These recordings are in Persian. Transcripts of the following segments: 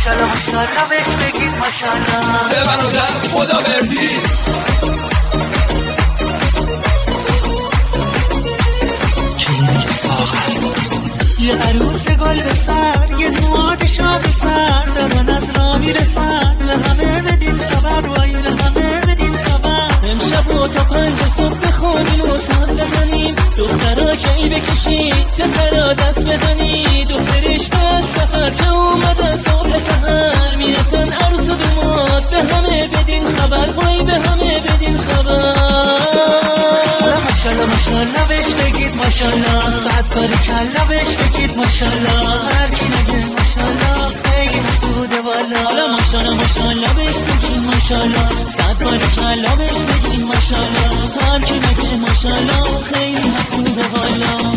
ماشالله ماشالله بهش بگید ماشالله. سه برادر خداوردی یه عروس گل به سر، یه دومات شاه سر، دارن از را میرسن، به همه بدین خبر، وای به همه بدین خبر. امشب رو تا 5 صبح بخونین و ساز بزنیم، دخترها کی بکشید پسرها دست بزنید، دخترش به سفر که اومدن صبح سحر، میرسن عروس و دومات، به همه بدین خبر، وای به همه بدین خبر. ماشالله ماشالله بهش بگید ماشالله، صد باری کلا بهش بگید ماشالله. هر کی نگه ماشالله خیلی حسوده والا. حالا ماشالله ماشالله بهش بگید ماشالله، صد باری کلا بهش بگید ماشالله. هر کی نگه ماشالله خیلی حسوده والا.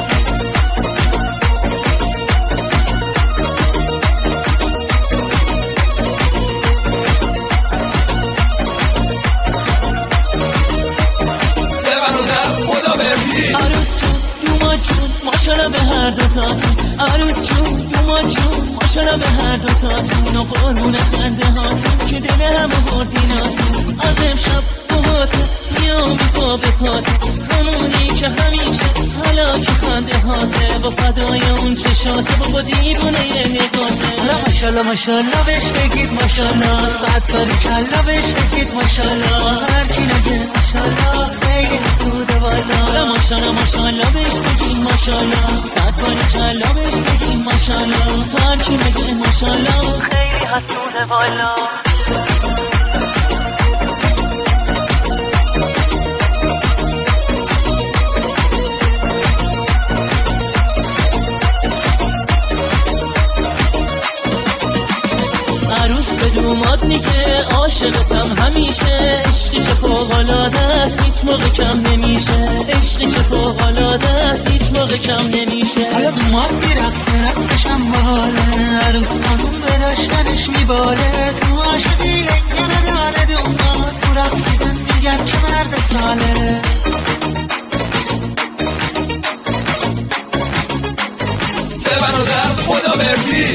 عروس جون دومات جون ماشالله به هر دوتاتون، عروس جون دومات جون ماشالله به هر دوتاتون، و قربون خنده هاتون که دل همه بردین آسون. از امشب باهاتون میام پا به پاتون، همونی که همیشه حالا که خنده هاته، با فدای اون چشاته، با دیوونه نگاته. ماشالله ماشالله بهش بگید ماشالله، صد باری کلا بهش بگید ماشالله. هر کی نگه ماشالله خیلی حسوده والا. ماشالله ماشالله بهش بگید ماشالله، صد باری کلا بهش بگید ماشالله. هر کی نگه ماشالله خیلی حسوده والا. دومات میگه عاشقتم همیشه، عشقی که فوق‌العاده است هیچ موقع کم نمیشه، عشقی که فوق‌العاده است هیچ موقع کم نمیشه. حالا دومات میرقصه رقصش هم باله، عروس خانوم به داشتنش میباله، تو عاشقی لنگه نداره دومات، تو رقصیدن میگن که مرد ساله. سه برادر خداوردی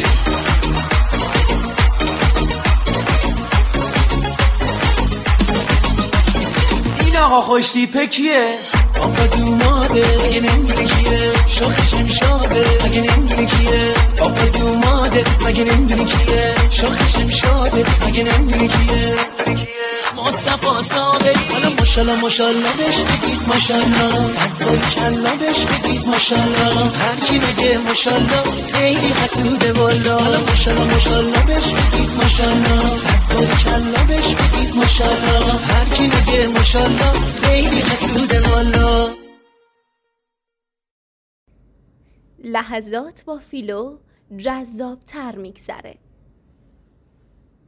آقا خوش تیپه کیه؟ آقا دوماده اگه نمیدونه کیه، شاخ شمشاده اگه نمیدونه کیه. آقا دوماده اگه نمیدونه کیه، شاخ شمشاده اگه نمیدونه کیه. مصطفی صابری. حالا ماشالله ماشالله بهش بگید ماشالله، صد باری کلا بهش بگید ماشالله. هر کی نگه ماشالله خیلی حسوده والا. حالا ماشالله ماشالله بهش بگید ماشالله، صد باری کلا بهش بگید ماشالله. هر کی نگه ماشالله خیلی حسوده والا. لحظات با فیلو جذاب تر میگذره.